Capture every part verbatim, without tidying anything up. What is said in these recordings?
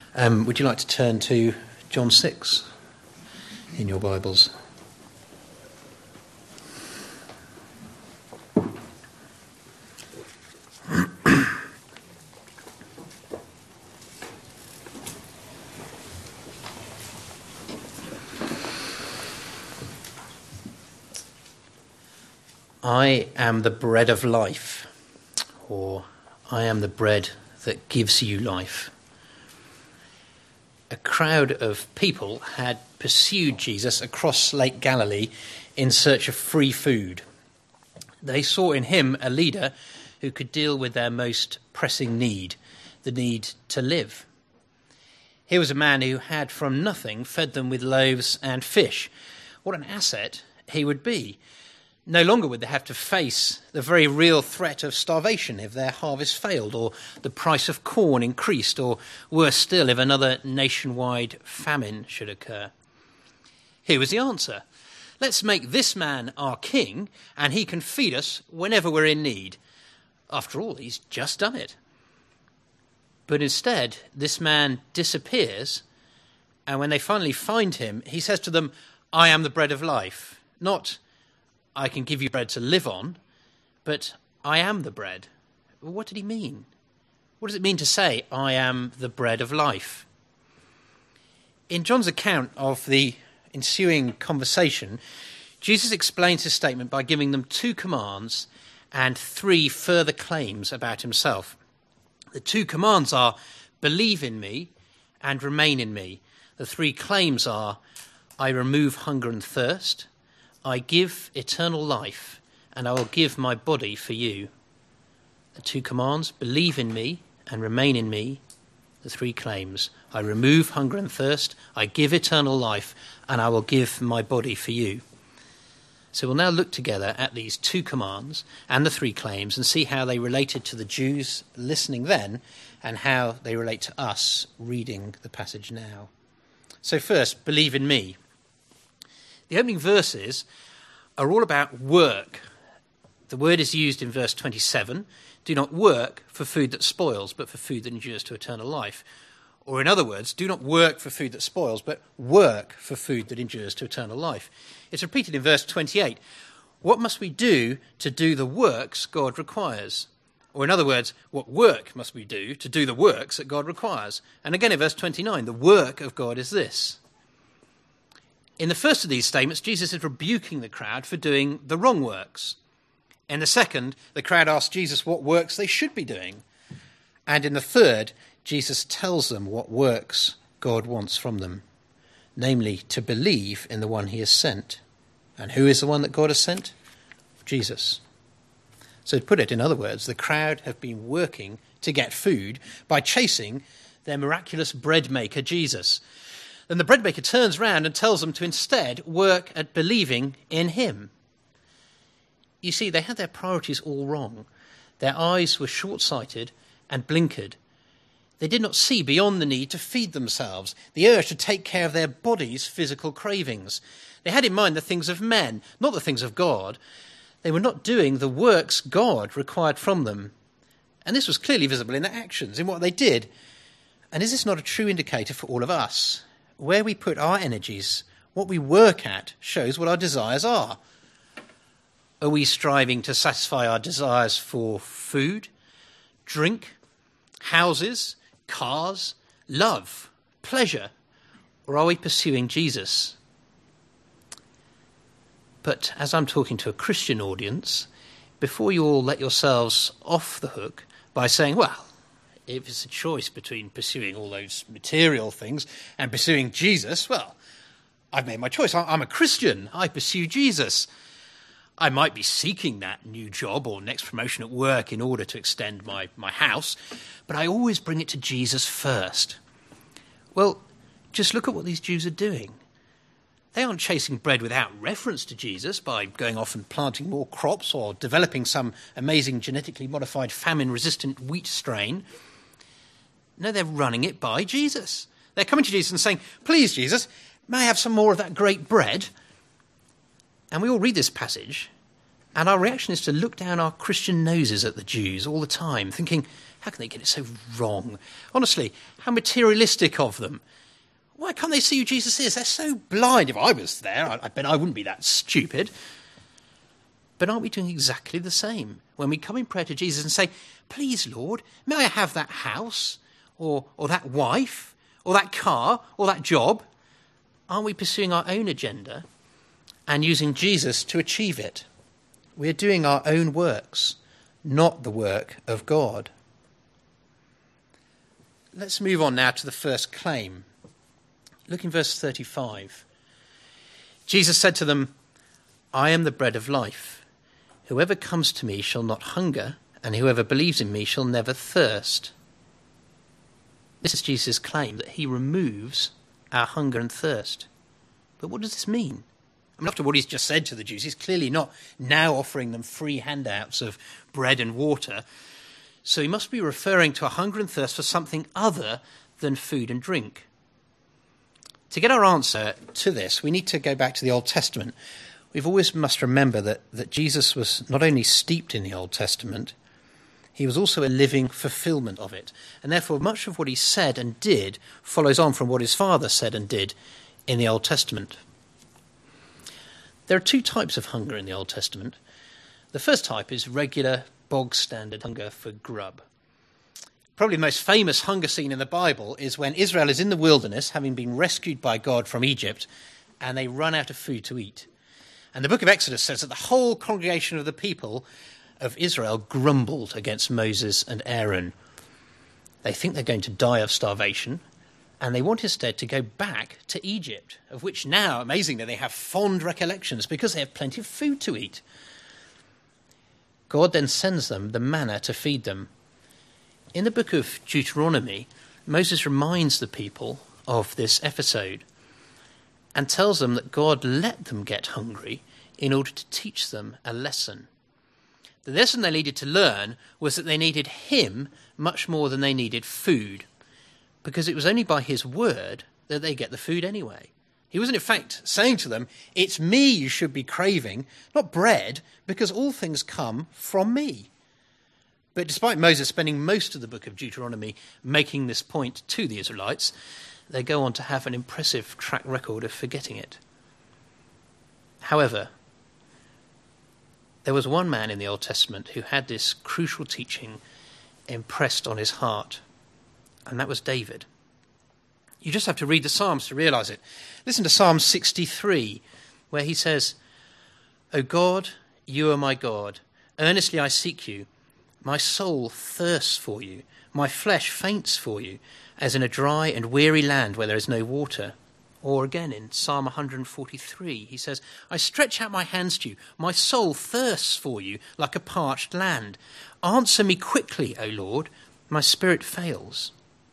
Um, would you like to turn to John six in your Bibles? I am the bread of life, or I am the bread that gives you life. A crowd of people had pursued Jesus across Lake Galilee in search of free food. They saw in him a leader who could deal with their most pressing need, the need to live. Here was a man who had from nothing fed them with loaves and fish. What an asset he would be. No longer would they have to face the very real threat of starvation if their harvest failed, or the price of corn increased, or worse still, if another nationwide famine should occur. Here was the answer. Let's make this man our king, and he can feed us whenever we're in need. After all, he's just done it. But instead, this man disappears, and when they finally find him, he says to them, "I am the bread of life," not "I can give you bread to live on," but "I am the bread." What did he mean? What does it mean to say, "I am the bread of life"? In John's account of the ensuing conversation, Jesus explains his statement by giving them two commands and three further claims about himself. The two commands are, "Believe in me" and "Remain in me." The three claims are, "I remove hunger and thirst," "I give eternal life, and I will give my body for you." The two commands, believe in me and remain in me. The three claims, I remove hunger and thirst, I give eternal life, and I will give my body for you. So we'll now look together at these two commands and the three claims and see how they related to the Jews listening then and how they relate to us reading the passage now. So first, believe in me. The opening verses are all about work. The word is used in verse twenty-seven. Do not work for food that spoils, but for food that endures to eternal life. Or in other words, do not work for food that spoils, but work for food that endures to eternal life. It's repeated in verse twenty-eight. What must we do to do the works God requires? Or in other words, what work must we do to do the works that God requires? And again in verse twenty-nine, the work of God is this. In the first of these statements, Jesus is rebuking the crowd for doing the wrong works. In the second, the crowd asks Jesus what works they should be doing. And in the third, Jesus tells them what works God wants from them, namely to believe in the one he has sent. And who is the one that God has sent? Jesus. So to put it in other words, the crowd have been working to get food by chasing their miraculous bread maker, Jesus. Then the bread maker turns round and tells them to instead work at believing in him. You see, they had their priorities all wrong. Their eyes were short-sighted and blinkered. They did not see beyond the need to feed themselves, the urge to take care of their body's physical cravings. They had in mind the things of men, not the things of God. They were not doing the works God required from them. And this was clearly visible in their actions, in what they did. And is this not a true indicator for all of us? Where we put our energies, what we work at, shows what our desires are. Are we striving to satisfy our desires for food, drink, houses, cars, love, pleasure? Or are we pursuing Jesus? But as I'm talking to a Christian audience, before you all let yourselves off the hook by saying, well, if it's a choice between pursuing all those material things and pursuing Jesus, well, I've made my choice. I'm a Christian. I pursue Jesus. I might be seeking that new job or next promotion at work in order to extend my, my house, but I always bring it to Jesus first. Well, just look at what these Jews are doing. They aren't chasing bread without reference to Jesus by going off and planting more crops or developing some amazing genetically modified famine-resistant wheat strain. No, they're running it by Jesus. They're coming to Jesus and saying, please, Jesus, may I have some more of that great bread? And we all read this passage, And our reaction is to look down our Christian noses at the Jews all the time, thinking, how can they get it so wrong? Honestly, how materialistic of them. Why can't they see who Jesus is? They're so blind. If I was there, I, I bet I wouldn't be that stupid. But aren't we doing exactly the same when we come in prayer to Jesus and say, please, Lord, may I have that house or, or that wife or that car or that job? Aren't we pursuing our own agenda and using Jesus to achieve it? We're doing our own works, not the work of God. Let's move on now to the first claim. Look in verse thirty-five. Jesus said to them, I am the bread of life. Whoever comes to me shall not hunger, and whoever believes in me shall never thirst. This is Jesus' claim, that he removes our hunger and thirst. But what does this mean? I mean, after what he's just said to the Jews, he's clearly not now offering them free handouts of bread and water. So he must be referring to a hunger and thirst for something other than food and drink. To get our answer to this, we need to go back to the Old Testament. We've always must remember that, that Jesus was not only steeped in the Old Testament, he was also a living fulfillment of it. And therefore, much of what he said and did follows on from what his Father said and did in the Old Testament. There are two types of hunger in the Old Testament. The first type is regular, bog-standard hunger for grub. Probably the most famous hunger scene in the Bible is when Israel is in the wilderness, having been rescued by God from Egypt, and they run out of food to eat. And the book of Exodus says that the whole congregation of the people of Israel grumbled against Moses and Aaron. They think they're going to die of starvation, and they want instead to go back to Egypt, of which now, amazingly, they have fond recollections because they have plenty of food to eat. God then sends them the manna to feed them. In the book of Deuteronomy, Moses reminds the people of this episode and tells them that God let them get hungry in order to teach them a lesson. The lesson they needed to learn was that they needed him much more than they needed food, because it was only by his word that they get the food anyway. He wasn't in fact saying to them, it's me you should be craving, not bread, because all things come from me. But despite Moses spending most of the book of Deuteronomy making this point to the Israelites, they go on to have an impressive track record of forgetting it. However, there was one man in the Old Testament who had this crucial teaching impressed on his heart, and that was David. You just have to read the Psalms to realise it. Listen to Psalm sixty-three, where he says, O God, you are my God. Earnestly I seek you. My soul thirsts for you. My flesh faints for you, as in a dry and weary land where there is no water. Or again in Psalm one forty-three, he says, I stretch out my hands to you. My soul thirsts for you like a parched land. Answer me quickly, O Lord. My spirit fails.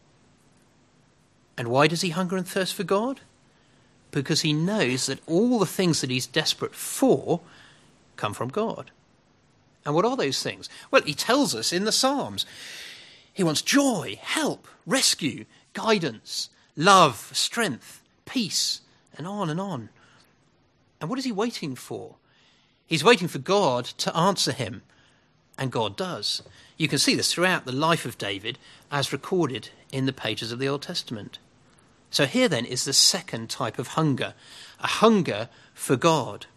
And why does he hunger and thirst for God? Because he knows that all the things that he's desperate for come from God. And what are those things? Well, he tells us in the Psalms. He wants joy, help, rescue, guidance, love, strength, peace, and on and on. And what is he waiting for? He's waiting for God to answer him. And God does. You can see this throughout the life of David as recorded in the pages of the Old Testament. So here then is the second type of hunger, a hunger for God.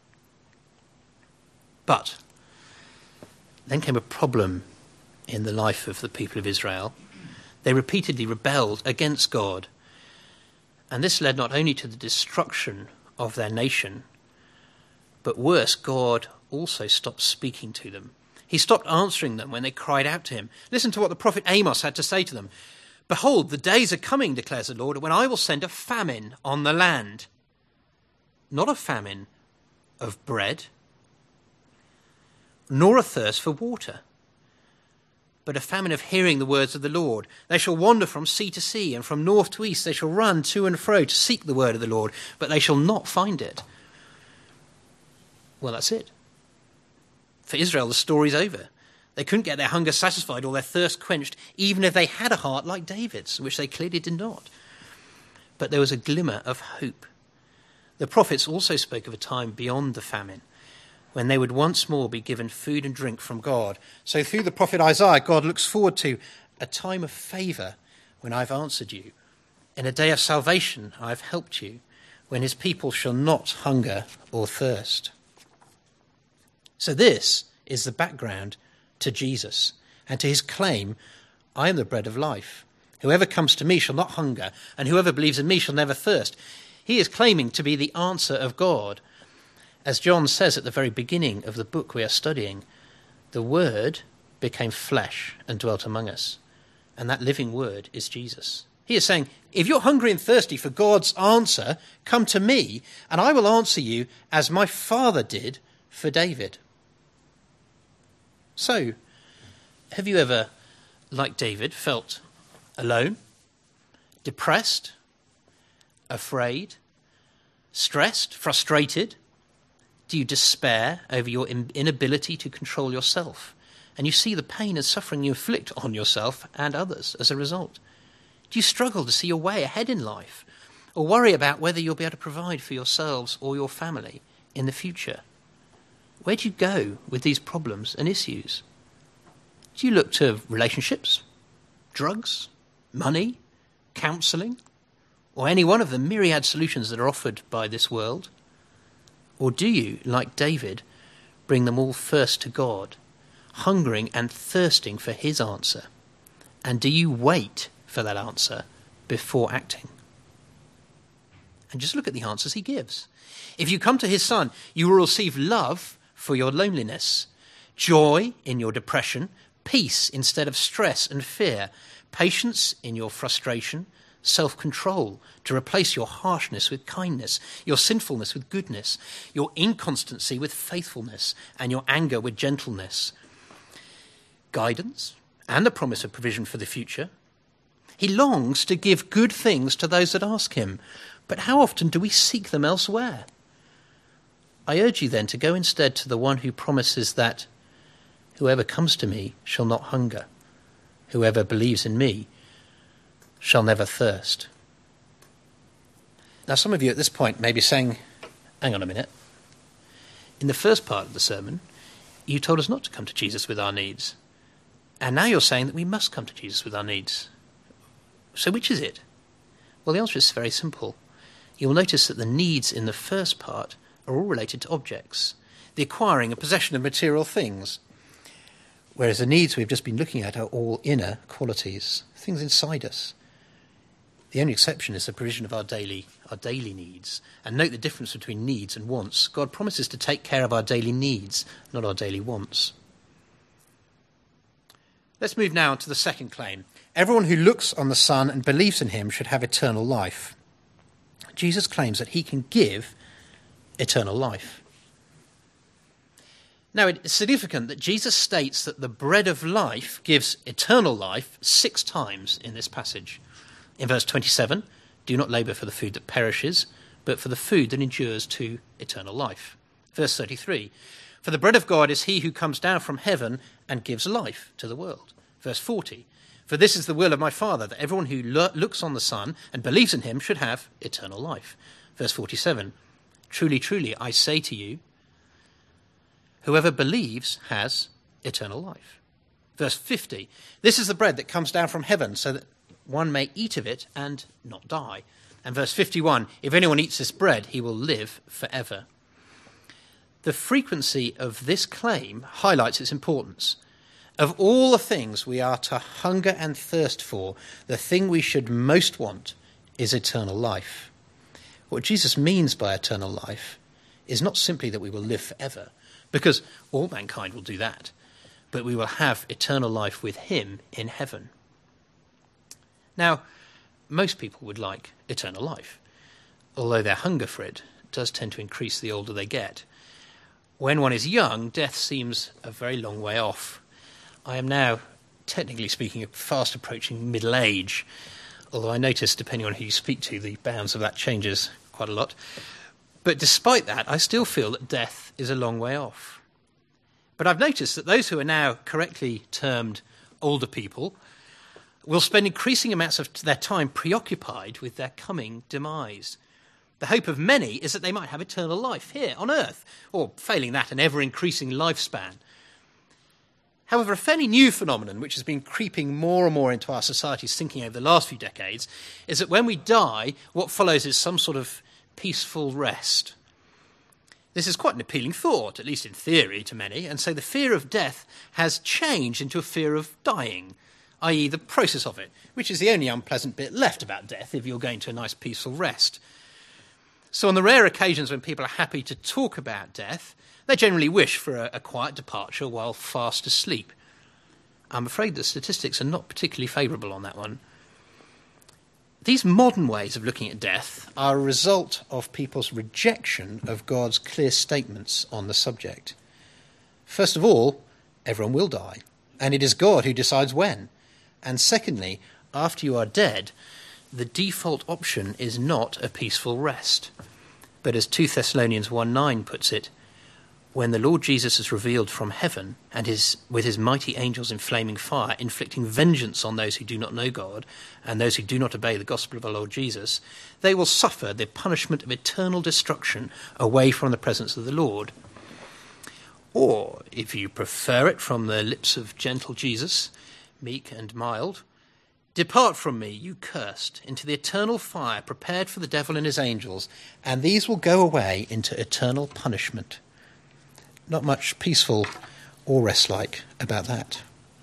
But then came a problem in the life of the people of Israel. They repeatedly rebelled against God. And this led not only to the destruction of their nation, but worse, God also stopped speaking to them. He stopped answering them when they cried out to him. Listen to what the prophet Amos had to say to them. Behold, the days are coming, declares the Lord, when I will send a famine on the land. Not a famine of bread, nor a thirst for water, but a famine of hearing the words of the Lord. They shall wander from sea to sea, and from north to east they shall run to and fro to seek the word of the Lord, but they shall not find it. Well, that's it. For Israel, the story's over. They couldn't get their hunger satisfied or their thirst quenched, even if they had a heart like David's, which they clearly did not. But there was a glimmer of hope. The prophets also spoke of a time beyond the famine, when they would once more be given food and drink from God. So through the prophet Isaiah, God looks forward to a time of favour when I've answered you. In a day of salvation, I've helped you, when his people shall not hunger or thirst. So this is the background to Jesus and to his claim, I am the bread of life. Whoever comes to me shall not hunger, and whoever believes in me shall never thirst. He is claiming to be the answer of God. As John says at the very beginning of the book we are studying, the Word became flesh and dwelt among us. And that living Word is Jesus. He is saying, if you're hungry and thirsty for God's answer, come to me, and I will answer you as my Father did for David. So, have you ever, like David, felt alone, depressed, afraid, stressed, frustrated? Do you despair over your inability to control yourself? And you see the pain and suffering you inflict on yourself and others as a result? Do you struggle to see your way ahead in life, or worry about whether you'll be able to provide for yourselves or your family in the future? Where do you go with these problems and issues? Do you look to relationships, drugs, money, counselling, or any one of the myriad solutions that are offered by this world? Or do you, like David, bring them all first to God, hungering and thirsting for his answer? And do you wait for that answer before acting? And just look at the answers he gives. If you come to his Son, you will receive love for your loneliness, joy in your depression, peace instead of stress and fear, patience in your frustration, self-control to replace your harshness with kindness, your sinfulness with goodness, your inconstancy with faithfulness, and your anger with gentleness. Guidance and the promise of provision for the future. He longs to give good things to those that ask him, but how often do we seek them elsewhere? I urge you then to go instead to the one who promises that whoever comes to me shall not hunger, whoever believes in me shall never thirst. Now some of you at this point may be saying, hang on a minute. In the first part of the sermon, you told us not to come to Jesus with our needs. And now you're saying that we must come to Jesus with our needs. So which is it? Well, the answer is very simple. You'll notice that the needs in the first part are all related to objects, the acquiring and possession of material things, whereas the needs we've just been looking at are all inner qualities, things inside us. The only exception is the provision of our daily, our daily needs. And note the difference between needs and wants. God promises to take care of our daily needs, not our daily wants. Let's move now to the second claim. Everyone who looks on the Son and believes in him should have eternal life. Jesus claims that he can give eternal life. Now, it's significant that Jesus states that the bread of life gives eternal life six times in this passage. In verse twenty-seven, do not labour for the food that perishes, but for the food that endures to eternal life. Verse thirty-three, for the bread of God is he who comes down from heaven and gives life to the world. Verse forty, for this is the will of my Father, that everyone who lo- looks on the Son and believes in him should have eternal life. Verse forty-seven, truly, truly, I say to you, whoever believes has eternal life. Verse fifty, this is the bread that comes down from heaven, so that one may eat of it and not die. And verse fifty-one, if anyone eats this bread, he will live forever. The frequency of this claim highlights its importance. Of all the things we are to hunger and thirst for, the thing we should most want is eternal life. What Jesus means by eternal life is not simply that we will live forever, because all mankind will do that, but we will have eternal life with him in heaven. Now, most people would like eternal life, although their hunger for it does tend to increase the older they get. When one is young, death seems a very long way off. I am now, technically speaking, fast approaching middle age, although I notice, depending on who you speak to, the bounds of that changes quite a lot. But despite that, I still feel that death is a long way off. But I've noticed that those who are now correctly termed older people will spend increasing amounts of their time preoccupied with their coming demise. The hope of many is that they might have eternal life here on earth, or failing that, an ever-increasing lifespan. However, a fairly new phenomenon, which has been creeping more and more into our society's thinking over the last few decades, is that when we die, what follows is some sort of peaceful rest. This is quite an appealing thought, at least in theory, to many, and so the fear of death has changed into a fear of dying, that is the process of it, which is the only unpleasant bit left about death if you're going to a nice peaceful rest. So on the rare occasions when people are happy to talk about death, they generally wish for a, a quiet departure while fast asleep. I'm afraid the statistics are not particularly favourable on that one. These modern ways of looking at death are a result of people's rejection of God's clear statements on the subject. First of all, everyone will die, and it is God who decides when. And secondly, after you are dead, the default option is not a peaceful rest. But as two Thessalonians one nine puts it, when the Lord Jesus is revealed from heaven, and his, with his mighty angels in flaming fire, inflicting vengeance on those who do not know God, and those who do not obey the gospel of our Lord Jesus, they will suffer the punishment of eternal destruction away from the presence of the Lord. Or, if you prefer it from the lips of gentle Jesus, meek and mild, depart from me, you cursed, into the eternal fire prepared for the devil and his angels, and these will go away into eternal punishment. Not much peaceful or rest-like about that.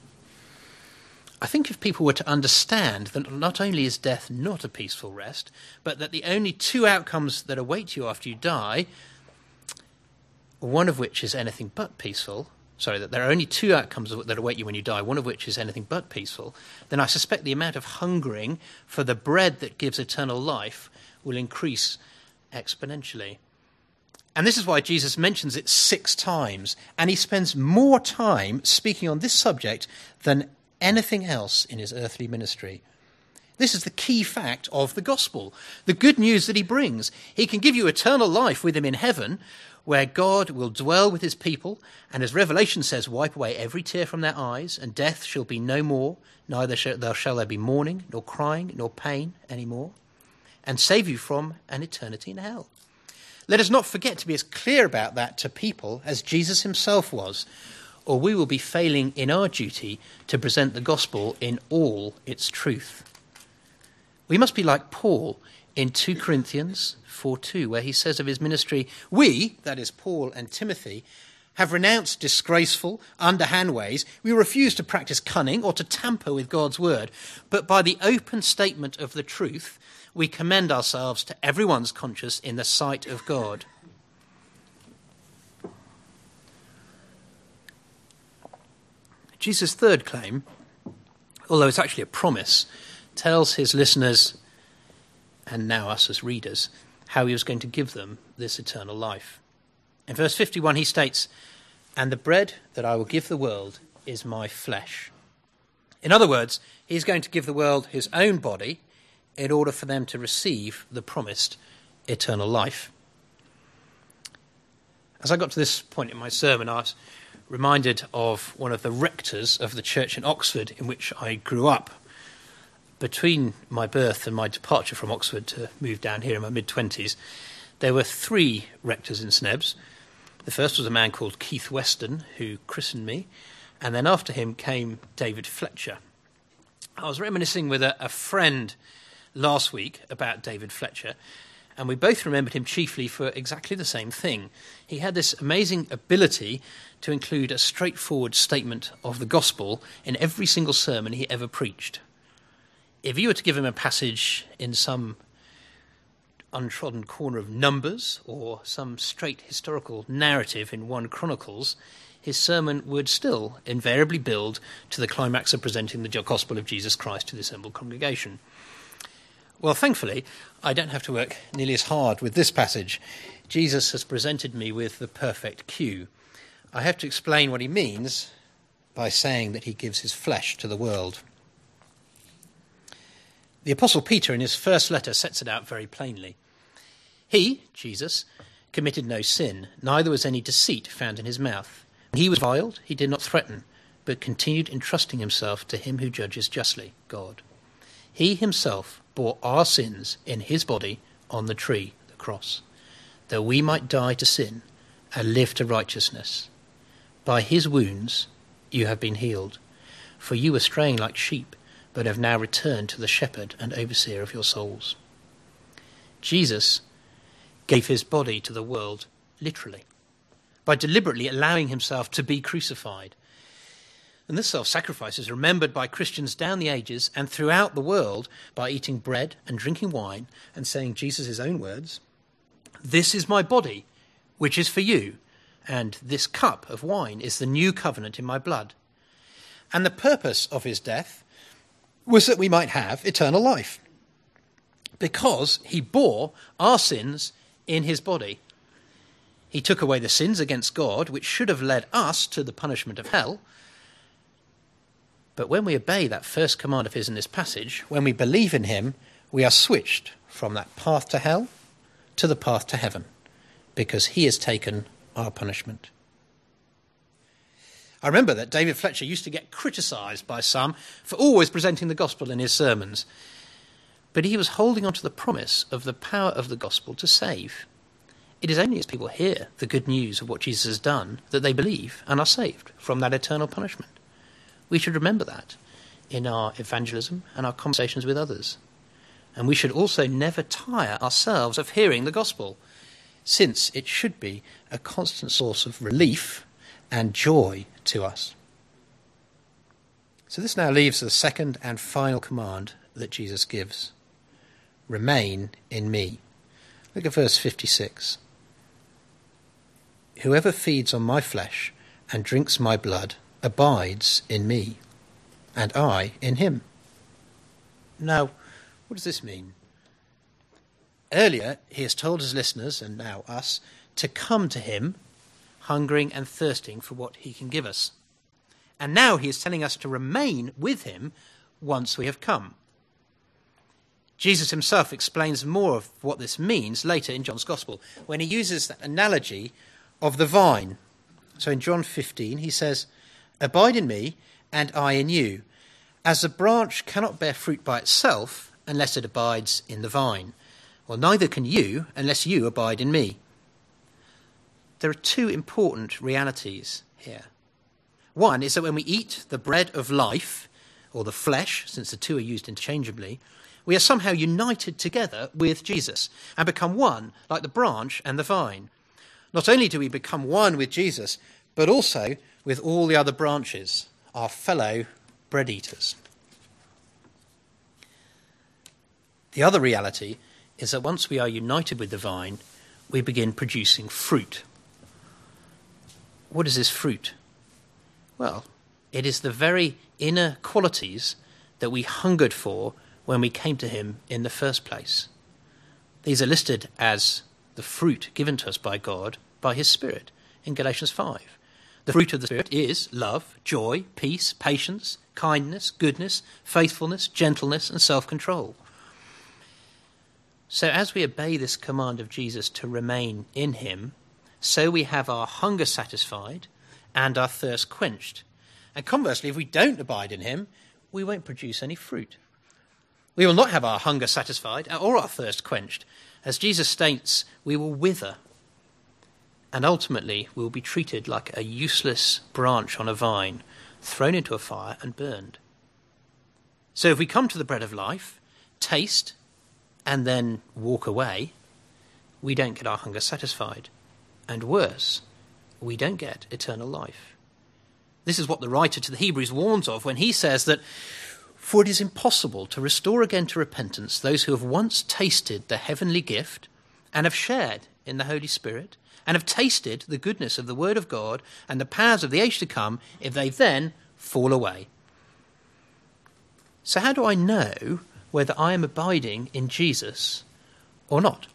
I think if people were to understand that not only is death not a peaceful rest, but that the only two outcomes that await you after you die, one of which is anything but peaceful, sorry, that there are only two outcomes that await you when you die, one of which is anything but peaceful, then I suspect the amount of hungering for the bread that gives eternal life will increase exponentially. And this is why Jesus mentions it six times, and he spends more time speaking on this subject than anything else in his earthly ministry. This is the key fact of the gospel, the good news that he brings. He can give you eternal life with him in heaven, where God will dwell with his people, and as Revelation says, wipe away every tear from their eyes, and death shall be no more, neither shall, shall there be mourning, nor crying, nor pain any more, and save you from an eternity in hell. Let us not forget to be as clear about that to people as Jesus himself was, or we will be failing in our duty to present the gospel in all its truth. We must be like Paul in two Corinthians four two, where he says of his ministry, we, that is Paul and Timothy, have renounced disgraceful, underhand ways. We refuse to practice cunning or to tamper with God's word, but by the open statement of the truth, we commend ourselves to everyone's conscience in the sight of God. Jesus' third claim, although it's actually a promise, tells his listeners, and now us as readers, how he was going to give them this eternal life. In verse fifty-one he states, "And the bread that I will give the world is my flesh." In other words, he's going to give the world his own body in order for them to receive the promised eternal life. As I got to this point in my sermon, I was reminded of one of the rectors of the church in Oxford in which I grew up. Between my birth and my departure from Oxford to move down here in my mid-twenties, there were three rectors in Snebs. The first was a man called Keith Weston, who christened me, and then after him came David Fletcher. I was reminiscing with a, a friend last week about David Fletcher, and we both remembered him chiefly for exactly the same thing. He had this amazing ability to include a straightforward statement of the gospel in every single sermon he ever preached. If you were to give him a passage in some untrodden corner of Numbers or some straight historical narrative in First Chronicles, his sermon would still invariably build to the climax of presenting the gospel of Jesus Christ to the assembled congregation. Well, thankfully, I don't have to work nearly as hard with this passage. Jesus has presented me with the perfect cue. I have to explain what he means by saying that he gives his flesh to the world. The Apostle Peter, in his first letter, sets it out very plainly. He, Jesus, committed no sin, neither was any deceit found in his mouth. When he was reviled, he did not threaten, but continued entrusting himself to him who judges justly, God. He himself bore our sins in his body on the tree, the cross, that we might die to sin and live to righteousness. By his wounds you have been healed, for you were straying like sheep, but have now returned to the shepherd and overseer of your souls. Jesus gave his body to the world literally, by deliberately allowing himself to be crucified. And this self-sacrifice is remembered by Christians down the ages and throughout the world by eating bread and drinking wine and saying Jesus' own words, "This is my body, which is for you, and this cup of wine is the new covenant in my blood." And the purpose of his death was that we might have eternal life, because he bore our sins in his body. He took away the sins against God, which should have led us to the punishment of hell. But when we obey that first command of his in this passage, when we believe in him, we are switched from that path to hell to the path to heaven, because he has taken our punishment. I remember that David Fletcher used to get criticised by some for always presenting the gospel in his sermons. But he was holding on to the promise of the power of the gospel to save. It is only as people hear the good news of what Jesus has done that they believe and are saved from that eternal punishment. We should remember that in our evangelism and our conversations with others. And we should also never tire ourselves of hearing the gospel, since it should be a constant source of relief and joy to us. So this now leaves the second and final command that Jesus gives. Remain in me. Look at verse fifty-six. Whoever feeds on my flesh and drinks my blood abides in me, and I in him. Now, what does this mean? Earlier, he has told his listeners, and now us, to come to him, hungering and thirsting for what he can give us. And now he is telling us to remain with him once we have come. Jesus himself explains more of what this means later in John's Gospel, when he uses that analogy of the vine. So in John fifteen, he says, "Abide in me, and I in you. As a branch cannot bear fruit by itself unless it abides in the vine, well, neither can you unless you abide in me." There are two important realities here. One is that when we eat the bread of life, or the flesh, since the two are used interchangeably, we are somehow united together with Jesus and become one, like the branch and the vine. Not only do we become one with Jesus, but also with all the other branches, our fellow bread eaters. The other reality is that once we are united with the vine, we begin producing fruit. What is this fruit? Well, it is the very inner qualities that we hungered for when we came to him in the first place. These are listed as the fruit given to us by God, by his Spirit, in Galatians five. The fruit of the Spirit is love, joy, peace, patience, kindness, goodness, faithfulness, gentleness, and self-control. So as we obey this command of Jesus to remain in him, so we have our hunger satisfied and our thirst quenched. And conversely, if we don't abide in him, we won't produce any fruit. We will not have our hunger satisfied or our thirst quenched. As Jesus states, we will wither. And ultimately, we will be treated like a useless branch on a vine, thrown into a fire and burned. So if we come to the bread of life, taste, and then walk away, we don't get our hunger satisfied. And worse, we don't get eternal life. This is what the writer to the Hebrews warns of when he says that, "For it is impossible to restore again to repentance those who have once tasted the heavenly gift and have shared in the Holy Spirit and have tasted the goodness of the Word of God and the powers of the age to come, if they then fall away." So how do I know whether I am abiding in Jesus or not?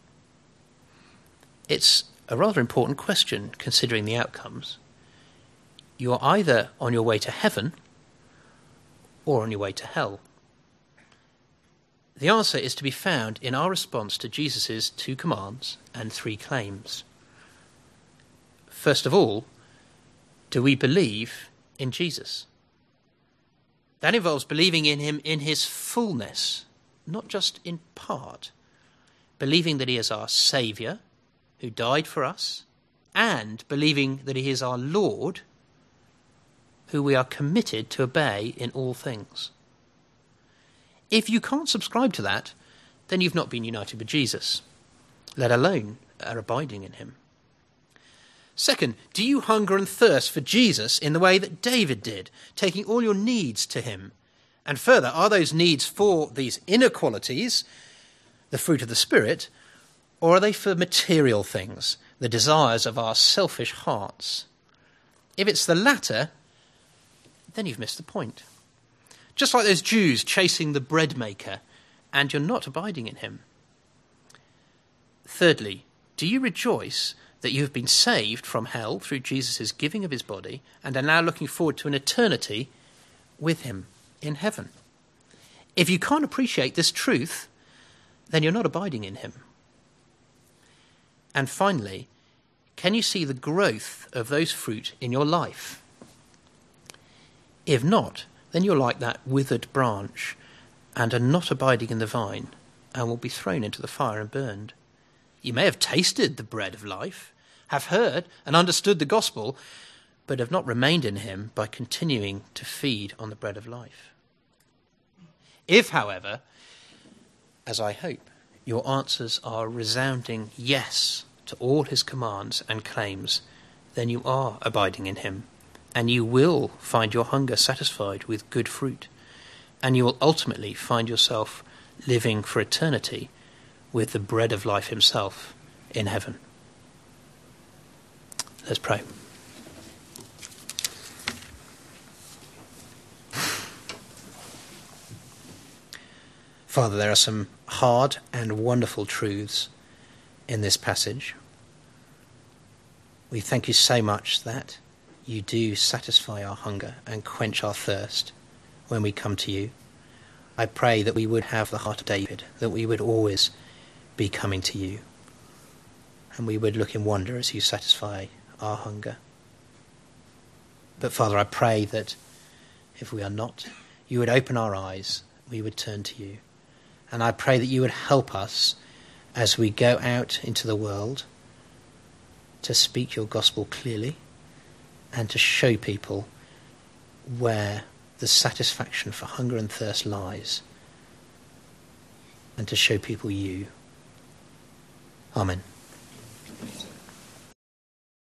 It's a rather important question, considering the outcomes. You are either on your way to heaven or on your way to hell. The answer is to be found in our response to Jesus' two commands and three claims. First of all, do we believe in Jesus? That involves believing in him in his fullness, not just in part. believing that he is our Saviour, who died for us, and believing that he is our Lord, who we are committed to obey in all things. If you can't subscribe to that, then you've not been united with Jesus, let alone are abiding in him. Second, do you hunger and thirst for Jesus in the way that David did, taking all your needs to him? And further, are those needs for these inner qualities, the fruit of the Spirit, or are they for material things, the desires of our selfish hearts? If it's the latter, then you've missed the point. Just like those Jews chasing the bread maker, and you're not abiding in him. Thirdly, do you rejoice that you have been saved from hell through Jesus' giving of his body and are now looking forward to an eternity with him in heaven? If you can't appreciate this truth, then you're not abiding in him. And finally, can you see the growth of those fruit in your life? If not, then you're like that withered branch and are not abiding in the vine and will be thrown into the fire and burned. You may have tasted the bread of life, have heard and understood the gospel, but have not remained in him by continuing to feed on the bread of life. If, however, as I hope, your answers are a resounding yes to all his commands and claims, then you are abiding in him, and you will find your hunger satisfied with good fruit, and you will ultimately find yourself living for eternity with the bread of life himself in heaven. Let's pray. Father, there are some hard and wonderful truths in this passage. We thank you so much that you do satisfy our hunger and quench our thirst when we come to you. I pray that we would have the heart of David, that we would always be coming to you, and we would look in wonder as you satisfy our hunger. But Father, I pray that if we are not, you would open our eyes, we would turn to you. And I pray that you would help us as we go out into the world to speak your gospel clearly and to show people where the satisfaction for hunger and thirst lies, and to show people you. Amen.